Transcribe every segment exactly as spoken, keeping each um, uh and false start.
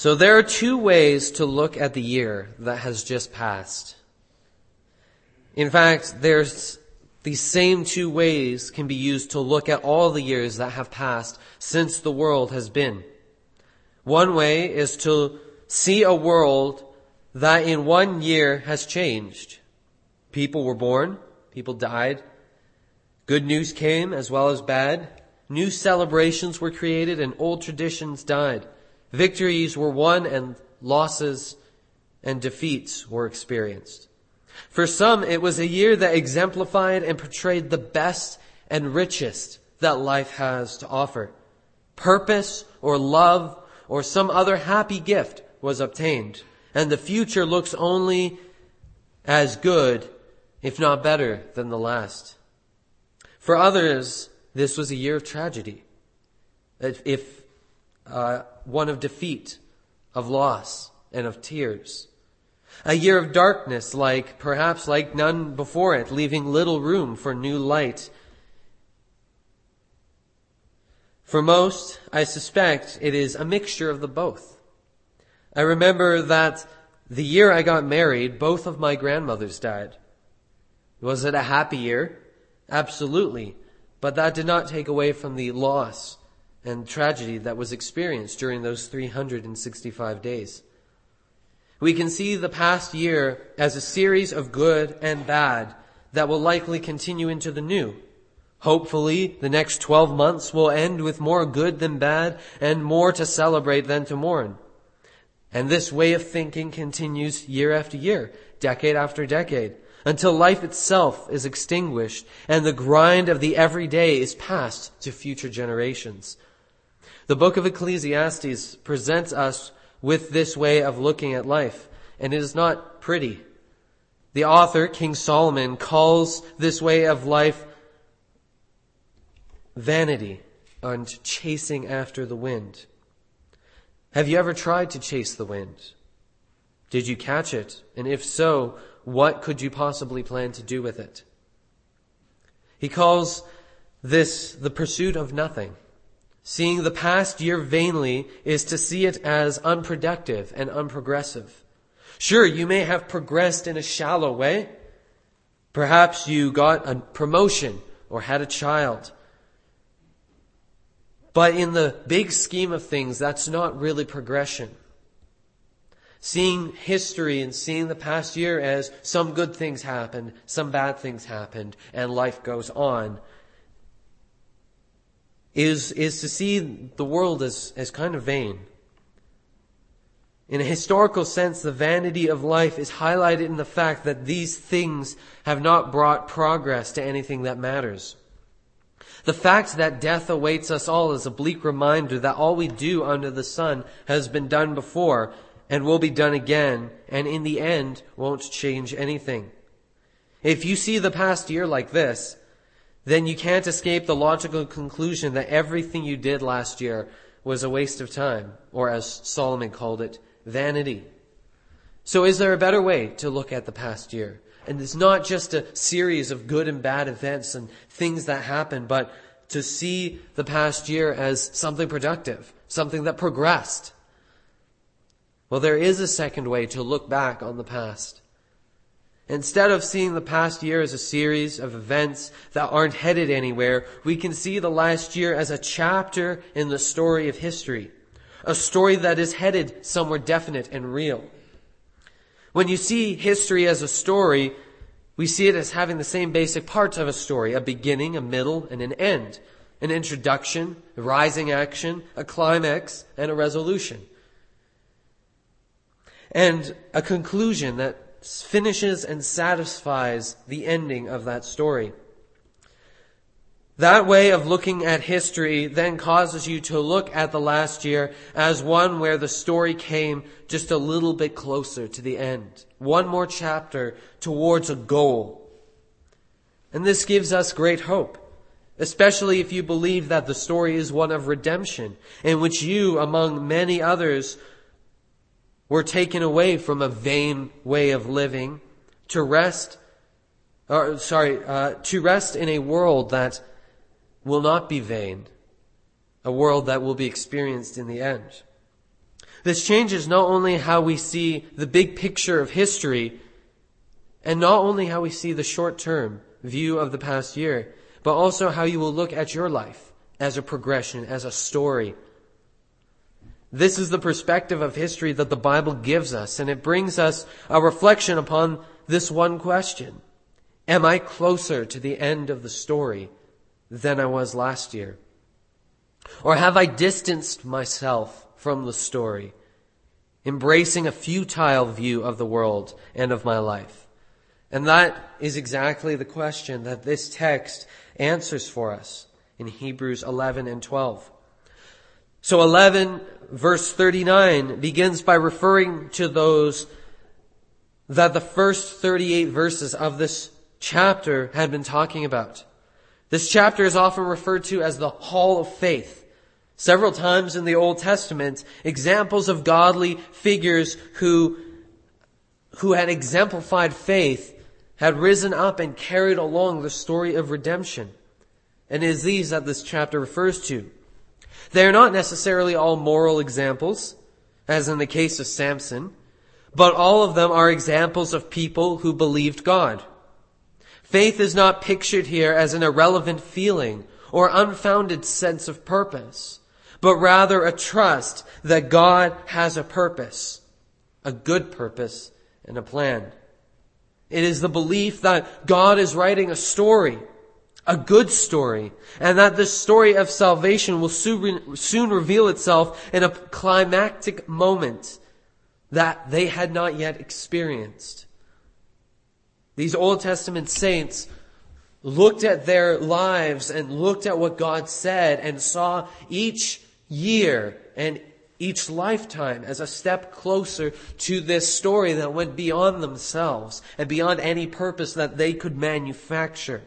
So there are two ways to look at the year that has just passed. In fact, there's these same two ways can be used to look at all the years that have passed since the world has been. One way is to see a world that in one year has changed. People were born, people died, good news came as well as bad, new celebrations were created and old traditions died. Victories were won and losses and defeats were experienced. For some, it was a year that exemplified and portrayed the best and richest that life has to offer. Purpose or love or some other happy gift was obtained, and the future looks only as good, if not better, than the last. For others, this was a year of tragedy. If, if uh, one of defeat, of loss, and of tears. A year of darkness, like perhaps like none before it, leaving little room for new light. For most, I suspect it is a mixture of the both. I remember that the year I got married, both of my grandmothers died. Was it a happy year? Absolutely. But that did not take away from the loss and tragedy that was experienced during those three hundred sixty-five days. We can see the past year as a series of good and bad that will likely continue into the new. Hopefully, the next twelve months will end with more good than bad and more to celebrate than to mourn. And this way of thinking continues year after year, decade after decade, until life itself is extinguished and the grind of the everyday is passed to future generations. The book of Ecclesiastes presents us with this way of looking at life, and it is not pretty. The author, King Solomon, calls this way of life vanity and chasing after the wind. Have you ever tried to chase the wind? Did you catch it? And if so, what could you possibly plan to do with it? He calls this the pursuit of nothing. Seeing the past year vainly is to see it as unproductive and unprogressive. Sure, you may have progressed in a shallow way. Perhaps you got a promotion or had a child. But in the big scheme of things, that's not really progression. Seeing history and seeing the past year as some good things happened, some bad things happened, and life goes on, is, is to see the world as, as kind of vain. In a historical sense, the vanity of life is highlighted in the fact that these things have not brought progress to anything that matters. The fact that death awaits us all is a bleak reminder that all we do under the sun has been done before and will be done again, and in the end won't change anything. If you see the past year like this, then you can't escape the logical conclusion that everything you did last year was a waste of time, or as Solomon called it, vanity. So is there a better way to look at the past year? And it's not just a series of good and bad events and things that happen, but to see the past year as something productive, something that progressed. Well, there is a second way to look back on the past. Instead of seeing the past year as a series of events that aren't headed anywhere, we can see the last year as a chapter in the story of history. A story that is headed somewhere definite and real. When you see history as a story, we see it as having the same basic parts of a story. A beginning, a middle, and an end. An introduction, a rising action, a climax, and a resolution. And a conclusion that finishes and satisfies the ending of that story. That way of looking at history then causes you to look at the last year as one where the story came just a little bit closer to the end. One more chapter towards a goal. And this gives us great hope, especially if you believe that the story is one of redemption, in which you, among many others, were taken away from a vain way of living to rest, or sorry, uh, to rest in a world that will not be vain, a world that will be experienced in the end. This changes not only how we see the big picture of history, and not only how we see the short-term view of the past year, but also how you will look at your life as a progression, as a story. This is the perspective of history that the Bible gives us, and it brings us a reflection upon this one question. Am I closer to the end of the story than I was last year? Or have I distanced myself from the story, embracing a futile view of the world and of my life? And that is exactly the question that this text answers for us in Hebrews eleven and twelve. So eleven verse thirty-nine begins by referring to those that the first thirty-eight verses of this chapter had been talking about. This chapter is often referred to as the Hall of Faith. Several times in the Old Testament, examples of godly figures who, who had exemplified faith had risen up and carried along the story of redemption. And it is these that this chapter refers to. They are not necessarily all moral examples, as in the case of Samson, but all of them are examples of people who believed God. Faith is not pictured here as an irrelevant feeling or unfounded sense of purpose, but rather a trust that God has a purpose, a good purpose and a plan. It is the belief that God is writing a story, a good story, and that this story of salvation will soon, soon reveal itself in a climactic moment that they had not yet experienced. These Old Testament saints looked at their lives and looked at what God said and saw each year and each lifetime as a step closer to this story that went beyond themselves and beyond any purpose that they could manufacture.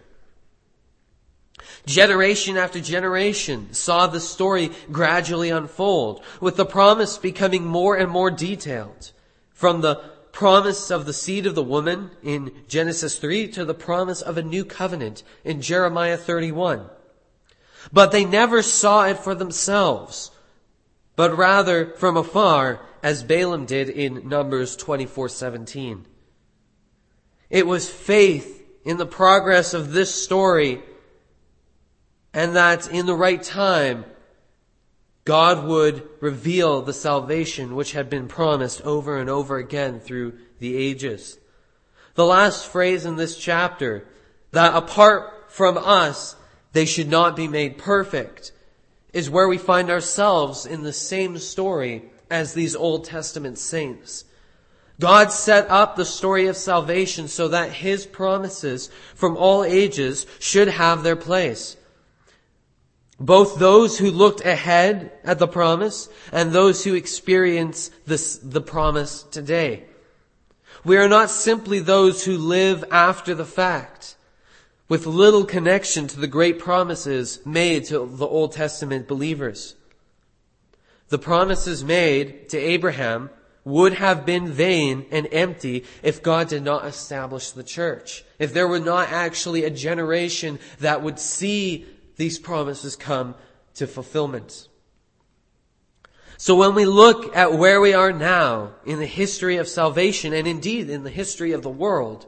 Generation after generation saw the story gradually unfold, with the promise becoming more and more detailed. From the promise of the seed of the woman in Genesis three to the promise of a new covenant in Jeremiah thirty-one. But they never saw it for themselves, but rather from afar, as Balaam did in Numbers twenty-four seventeen. It was faith in the progress of this story, and that in the right time, God would reveal the salvation which had been promised over and over again through the ages. The last phrase in this chapter, that apart from us, they should not be made perfect, is where we find ourselves in the same story as these Old Testament saints. God set up the story of salvation so that His promises from all ages should have their place. Both those who looked ahead at the promise and those who experience this, the promise today. We are not simply those who live after the fact, with little connection to the great promises made to the Old Testament believers. The promises made to Abraham would have been vain and empty if God did not establish the church. If there were not actually a generation that would see these promises come to fulfillment. So when we look at where we are now in the history of salvation, and indeed in the history of the world,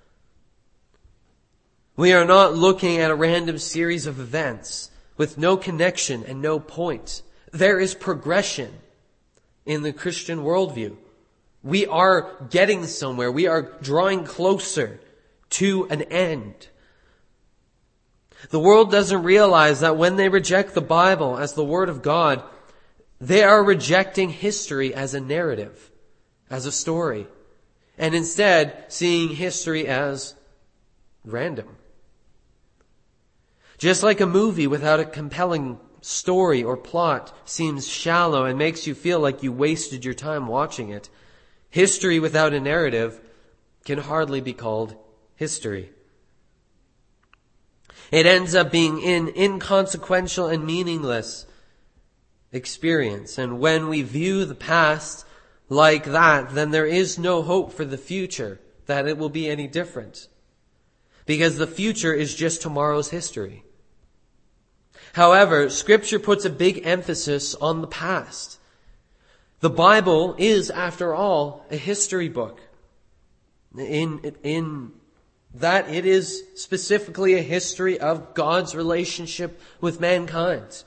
we are not looking at a random series of events with no connection and no point. There is progression in the Christian worldview. We are getting somewhere. We are drawing closer to an end. The world doesn't realize that when they reject the Bible as the Word of God, they are rejecting history as a narrative, as a story, and instead seeing history as random. Just like a movie without a compelling story or plot seems shallow and makes you feel like you wasted your time watching it, history without a narrative can hardly be called history. It ends up being an inconsequential and meaningless experience. And when we view the past like that, then there is no hope for the future that it will be any different. Because the future is just tomorrow's history. However, Scripture puts a big emphasis on the past. The Bible is, after all, a history book. In, in that it is specifically a history of God's relationship with mankind.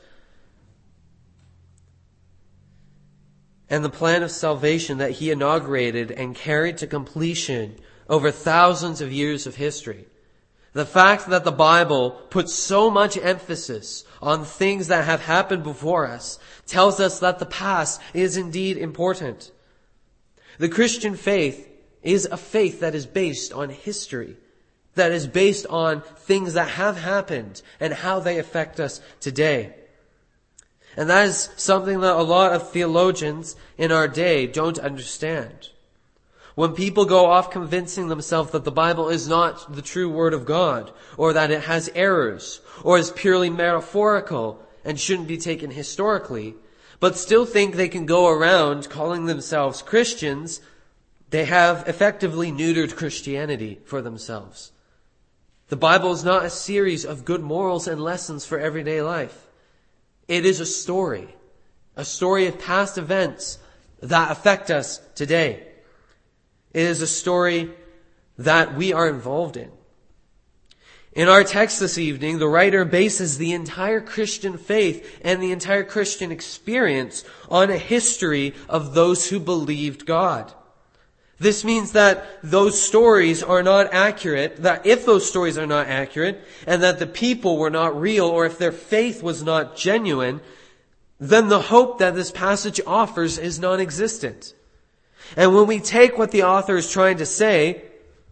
And the plan of salvation that He inaugurated and carried to completion over thousands of years of history. The fact that the Bible puts so much emphasis on things that have happened before us tells us that the past is indeed important. The Christian faith is a faith that is based on history, that is based on things that have happened and how they affect us today. And that is something that a lot of theologians in our day don't understand. When people go off convincing themselves that the Bible is not the true Word of God, or that it has errors, or is purely metaphorical and shouldn't be taken historically, but still think they can go around calling themselves Christians, they have effectively neutered Christianity for themselves. The Bible is not a series of good morals and lessons for everyday life. It is a story, a story of past events that affect us today. It is a story that we are involved in. In our text this evening, the writer bases the entire Christian faith and the entire Christian experience on a history of those who believed God. This means that those stories are not accurate, that if those stories are not accurate, and that the people were not real, or if their faith was not genuine, then the hope that this passage offers is non-existent. And when we take what the author is trying to say,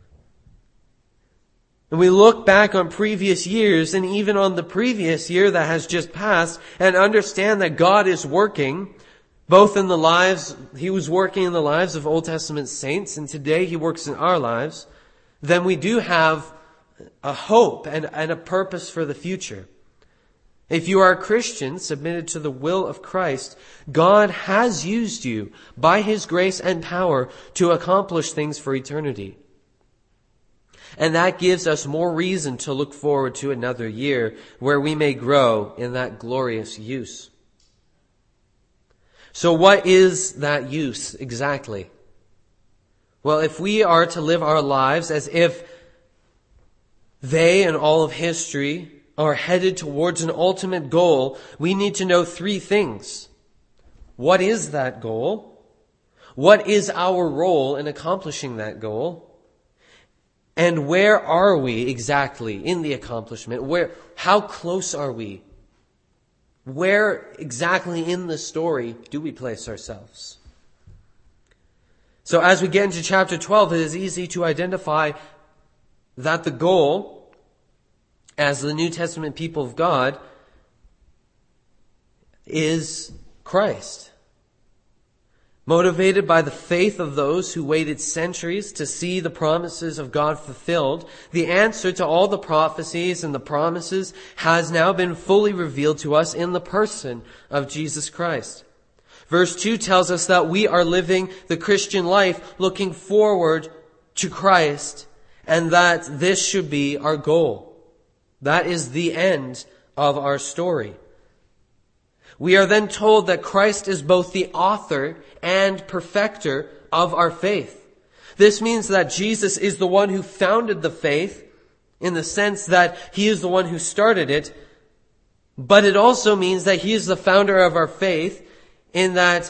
and we look back on previous years, and even on the previous year that has just passed, and understand that God is working, both in the lives, He was working in the lives of Old Testament saints, and today He works in our lives, then we do have a hope and, and a purpose for the future. If you are a Christian submitted to the will of Christ, God has used you by His grace and power to accomplish things for eternity. And that gives us more reason to look forward to another year where we may grow in that glorious use. So what is that use exactly? Well, if we are to live our lives as if they and all of history are headed towards an ultimate goal, we need to know three things. What is that goal? What is our role in accomplishing that goal? And where are we exactly in the accomplishment? Where, how close are we? Where exactly in the story do we place ourselves? So as we get into chapter twelve, it is easy to identify that the goal, as the New Testament people of God, is Christ. Motivated by the faith of those who waited centuries to see the promises of God fulfilled, the answer to all the prophecies and the promises has now been fully revealed to us in the person of Jesus Christ. Verse two tells us that we are living the Christian life looking forward to Christ, and that this should be our goal. That is the end of our story. We are then told that Christ is both the author and perfecter of our faith. This means that Jesus is the one who founded the faith, in the sense that He is the one who started it, but it also means that He is the founder of our faith, in that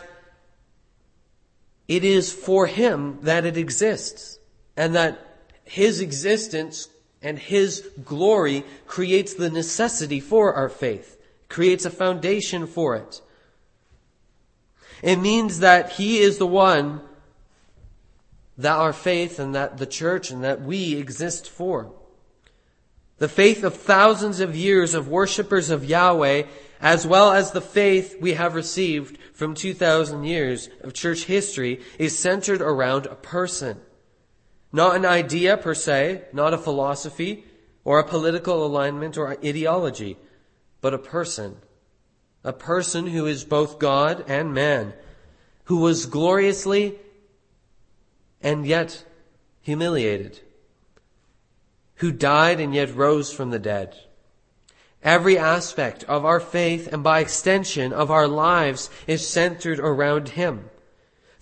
it is for Him that it exists, and that His existence and His glory creates the necessity for our faith. Creates a foundation for it. It means that He is the one that our faith and that the church and that we exist for. The faith of thousands of years of worshippers of Yahweh, as well as the faith we have received from two thousand years of church history, is centered around a person. Not an idea per se, not a philosophy, or a political alignment or ideology, but a person. A person who is both God and man, who was gloriously and yet humiliated, who died and yet rose from the dead. Every aspect of our faith, and by extension of our lives, is centered around Him.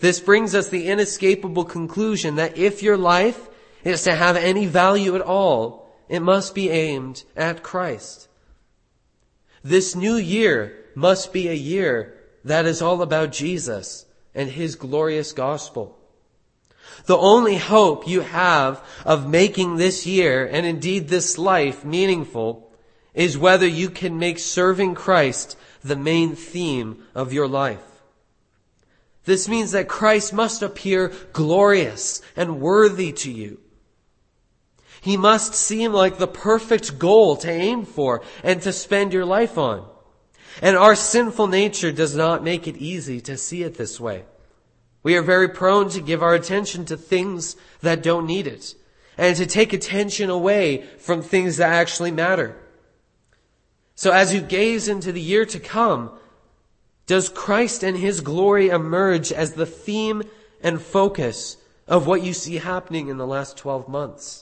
This brings us the inescapable conclusion that if your life is to have any value at all, it must be aimed at Christ. This new year must be a year that is all about Jesus and His glorious gospel. The only hope you have of making this year, and indeed this life, meaningful is whether you can make serving Christ the main theme of your life. This means that Christ must appear glorious and worthy to you. He must seem like the perfect goal to aim for and to spend your life on. And our sinful nature does not make it easy to see it this way. We are very prone to give our attention to things that don't need it, and to take attention away from things that actually matter. So as you gaze into the year to come, does Christ and His glory emerge as the theme and focus of what you see happening in the last twelve months?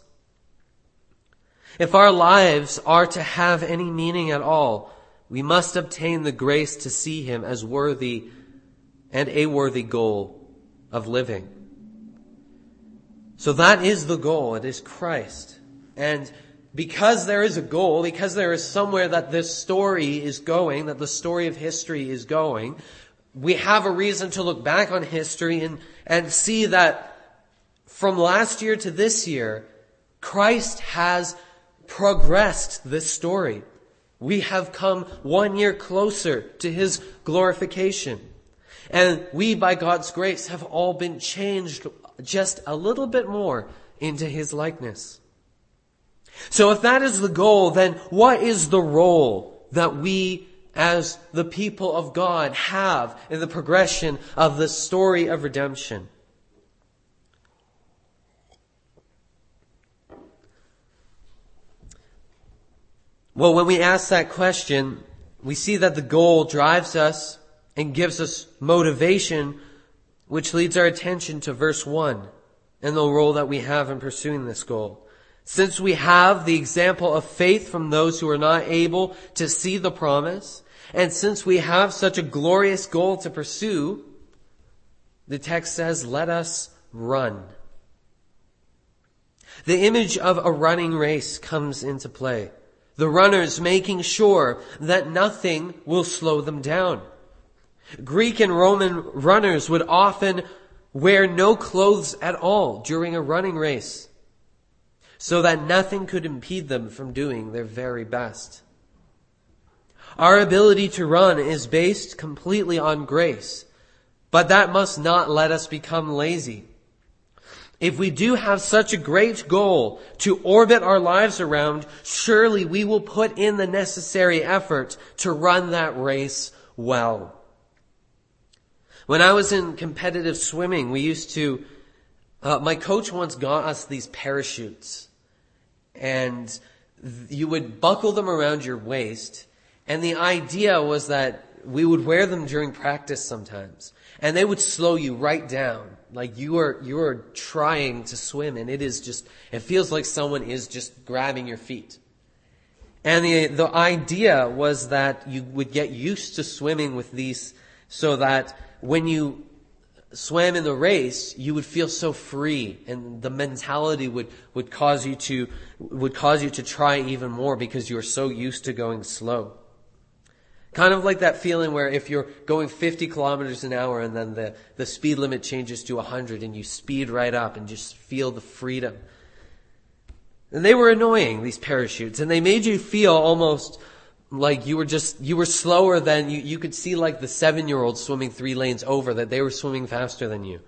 If our lives are to have any meaning at all, we must obtain the grace to see Him as worthy and a worthy goal of living. So that is the goal. It is Christ. And because there is a goal, because there is somewhere that this story is going, that the story of history is going, we have a reason to look back on history and, and see that from last year to this year, Christ has progressed this story. We have come one year closer to His glorification. And we, by God's grace, have all been changed just a little bit more into His likeness. So if that is the goal, then what is the role that we as the people of God have in the progression of the story of redemption? Well, when we ask that question, we see that the goal drives us and gives us motivation, which leads our attention to verse one and the role that we have in pursuing this goal. Since we have the example of faith from those who are not able to see the promise, and since we have such a glorious goal to pursue, the text says, let us run. The image of a running race comes into play. The runners making sure that nothing will slow them down. Greek and Roman runners would often wear no clothes at all during a running race, so that nothing could impede them from doing their very best. Our ability to run is based completely on grace, but that must not let us become lazy. If we do have such a great goal to orbit our lives around, surely we will put in the necessary effort to run that race well. When I was in competitive swimming, we used to, uh, my coach once got us these parachutes, and you would buckle them around your waist, and the idea was that we would wear them during practice sometimes, and they would slow you right down. Like you are, you are trying to swim, and it is just, it feels like someone is just grabbing your feet. And the, the idea was that you would get used to swimming with these so that when you swam in the race, you would feel so free, and the mentality would, would cause you to, would cause you to try even more because you are so used to going slow. Kind of like that feeling where if you're going fifty kilometers an hour and then the, the speed limit changes to one hundred and you speed right up and just feel the freedom. And they were annoying, these parachutes, and they made you feel almost like you were just, you were slower than, you, you could see like the seven-year-old swimming three lanes over, that they were swimming faster than you.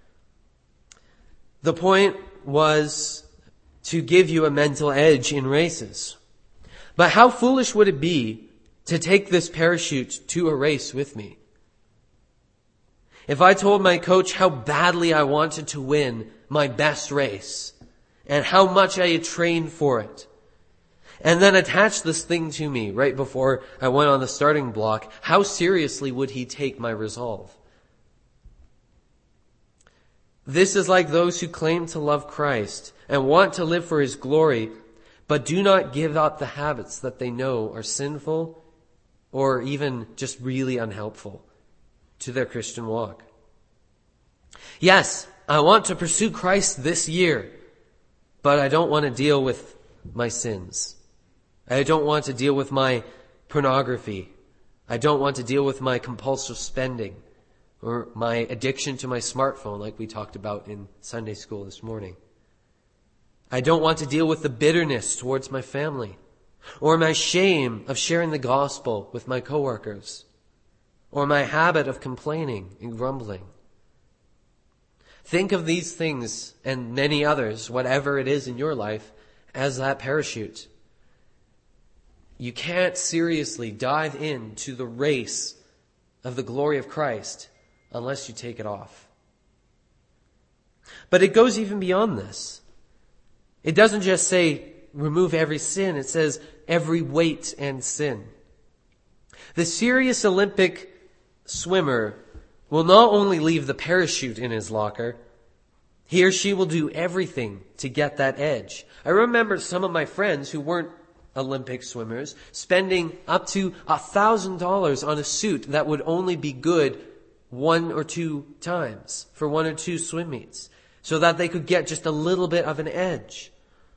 The point was to give you a mental edge in races. But how foolish would it be to take this parachute to a race with me? If I told my coach how badly I wanted to win my best race and how much I had trained for it, and then attached this thing to me right before I went on the starting block, how seriously would he take my resolve? This is like those who claim to love Christ and want to live for His glory, but do not give up the habits that they know are sinful or even just really unhelpful to their Christian walk. Yes, I want to pursue Christ this year, but I don't want to deal with my sins. I don't want to deal with my pornography. I don't want to deal with my compulsive spending or my addiction to my smartphone like we talked about in Sunday school this morning. I don't want to deal with the bitterness towards my family or my shame of sharing the gospel with my coworkers or my habit of complaining and grumbling. Think of these things and many others, whatever it is in your life, as that parachute. You can't seriously dive into the race of the glory of Christ unless you take it off. But it goes even beyond this. It doesn't just say remove every sin. It says every weight and sin. The serious Olympic swimmer will not only leave the parachute in his locker, he or she will do everything to get that edge. I remember some of my friends who weren't Olympic swimmers spending up to a thousand dollars on a suit that would only be good one or two times for one or two swim meets so that they could get just a little bit of an edge.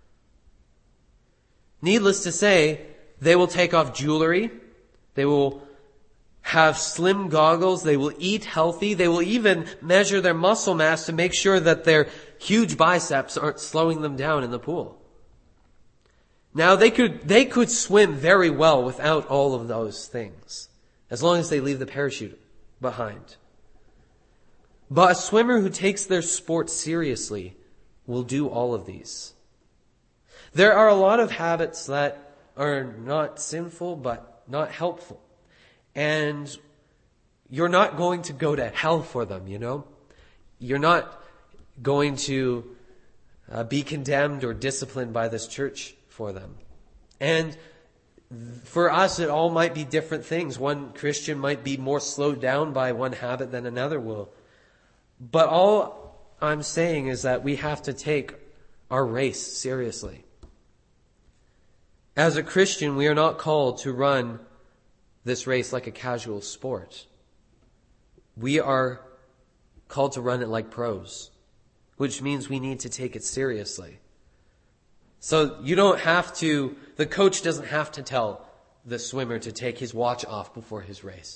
Needless to say, they will take off jewelry. They will have slim goggles. They will eat healthy. They will even measure their muscle mass to make sure that their huge biceps aren't slowing them down in the pool. Now, they could, they could swim very well without all of those things, as long as they leave the parachute behind. But a swimmer who takes their sport seriously will do all of these. There are a lot of habits that are not sinful, but not helpful. And you're not going to go to hell for them, you know? You're not going to uh, be condemned or disciplined by this church for them. And for us, it all might be different things. One Christian might be more slowed down by one habit than another will. But all I'm saying is that we have to take our race seriously. As a Christian, we are not called to run this race like a casual sport. We are called to run it like pros, which means we need to take it seriously. So you don't have to, the coach doesn't have to tell the swimmer to take his watch off before his race.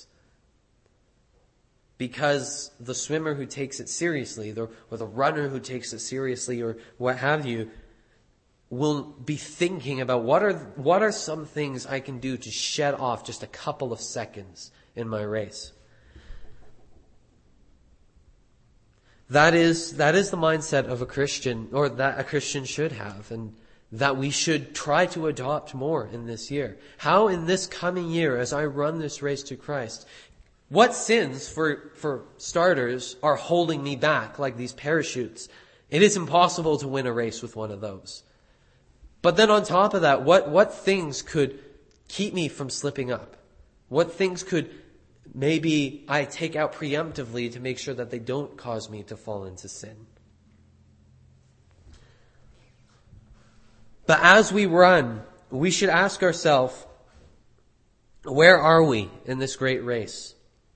Because the swimmer who takes it seriously, or the runner who takes it seriously, or what have you, will be thinking about what are what are some things I can do to shed off just a couple of seconds in my race. That is that is the mindset of a Christian, or that a Christian should have, and that we should try to adopt more in this year. How in this coming year, as I run this race to Christ, what sins, for, for starters, are holding me back like these parachutes? It is impossible to win a race with one of those. But then on top of that, what, what things could keep me from slipping up? What things could maybe I take out preemptively to make sure that they don't cause me to fall into sin? But as we run, we should ask ourselves, where are we in this great race?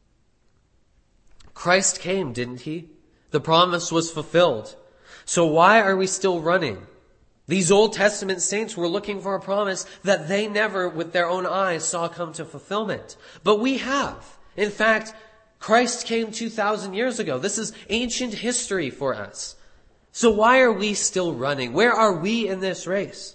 Christ came, didn't he? The promise was fulfilled. So why are we still running? These Old Testament saints were looking for a promise that they never, with their own eyes, saw come to fulfillment. But we have. In fact, Christ came two thousand years ago. This is ancient history for us. So why are we still running? Where are we in this race?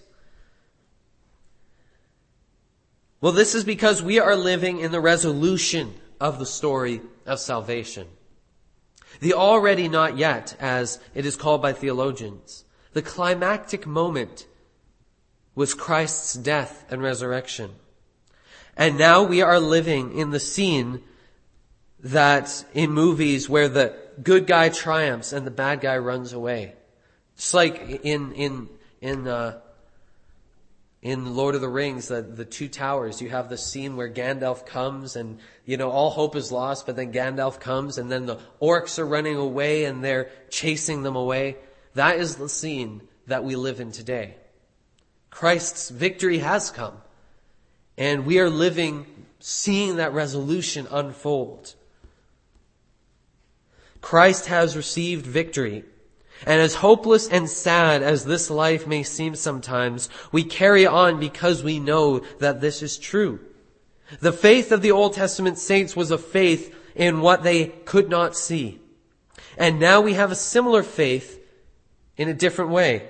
Well, this is because we are living in the resolution of the story of salvation. The already not yet, as it is called by theologians. The climactic moment was Christ's death and resurrection. And now we are living in the scene that in movies where the good guy triumphs and the bad guy runs away. It's like in in in uh, in Lord of the Rings, the, the Two Towers. You have the scene where Gandalf comes and, you know, all hope is lost, but then Gandalf comes and then the orcs are running away and they're chasing them away. That is the scene that we live in today. Christ's victory has come. And we are living, seeing that resolution unfold. Christ has received victory. And as hopeless and sad as this life may seem sometimes, we carry on because we know that this is true. The faith of the Old Testament saints was a faith in what they could not see. And now we have a similar faith in a different way.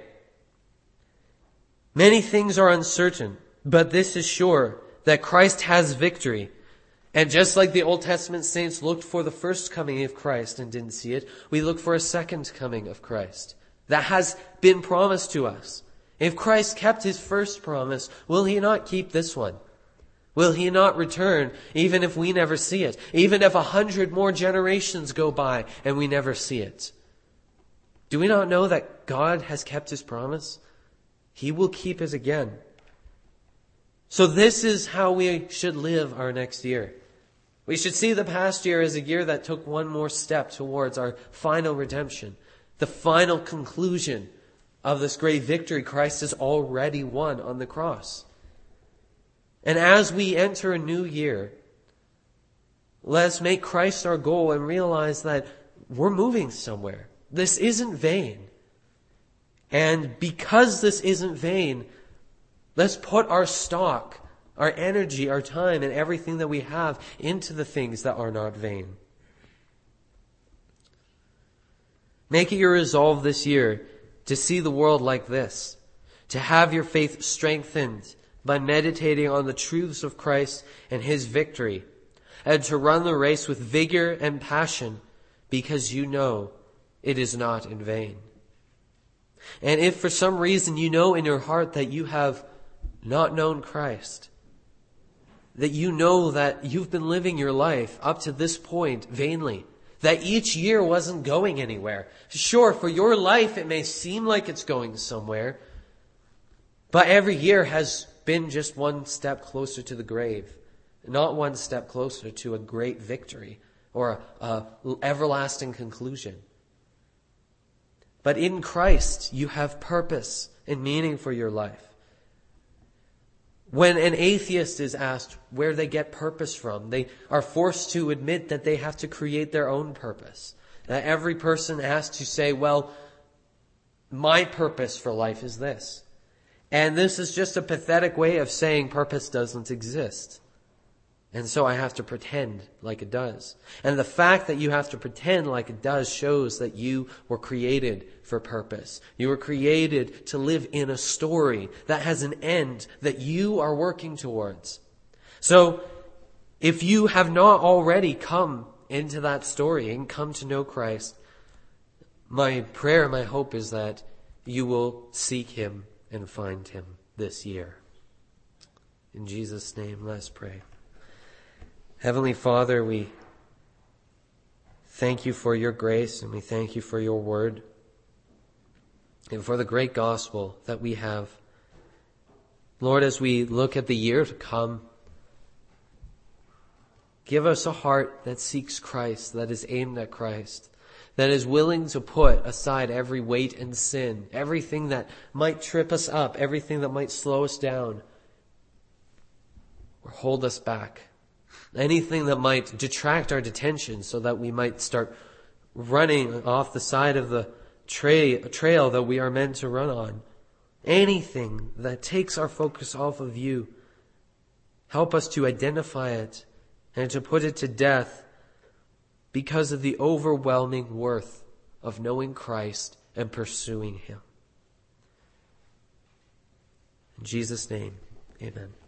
Many things are uncertain, but this is sure, that Christ has victory. And just like the Old Testament saints looked for the first coming of Christ and didn't see it, we look for a second coming of Christ. That has been promised to us. If Christ kept his first promise, will he not keep this one? Will he not return even if we never see it? Even if a hundred more generations go by and we never see it? Do we not know that God has kept his promise? He will keep it again. So this is how we should live our next year. We should see the past year as a year that took one more step towards our final redemption, the final conclusion of this great victory Christ has already won on the cross. And as we enter a new year, let's make Christ our goal and realize that we're moving somewhere. This isn't vain. And because this isn't vain, let's put our stock, our energy, our time, and everything that we have into the things that are not vain. Make it your resolve this year to see the world like this, to have your faith strengthened by meditating on the truths of Christ and his victory, and to run the race with vigor and passion because you know it is not in vain. And if for some reason you know in your heart that you have not known Christ, that you know that you've been living your life up to this point vainly, that each year wasn't going anywhere. Sure, for your life it may seem like it's going somewhere, but every year has been just one step closer to the grave, not one step closer to a great victory or a, a everlasting conclusion. But in Christ, you have purpose and meaning for your life. When an atheist is asked where they get purpose from, they are forced to admit that they have to create their own purpose. That every person has to say, well, my purpose for life is this. And this is just a pathetic way of saying purpose doesn't exist. And so I have to pretend like it does. And the fact that you have to pretend like it does shows that you were created for purpose. You were created to live in a story that has an end that you are working towards. So if you have not already come into that story and come to know Christ, my prayer, my hope is that you will seek him and find him this year. In Jesus' name, let's pray. Heavenly Father, we thank you for your grace and we thank you for your word and for the great gospel that we have. Lord, as we look at the year to come, give us a heart that seeks Christ, that is aimed at Christ, that is willing to put aside every weight and sin, everything that might trip us up, everything that might slow us down or hold us back. Anything that might detract our attention so that we might start running off the side of the tra- trail that we are meant to run on. Anything that takes our focus off of you. Help us to identify it and to put it to death because of the overwhelming worth of knowing Christ and pursuing him. In Jesus' name, amen.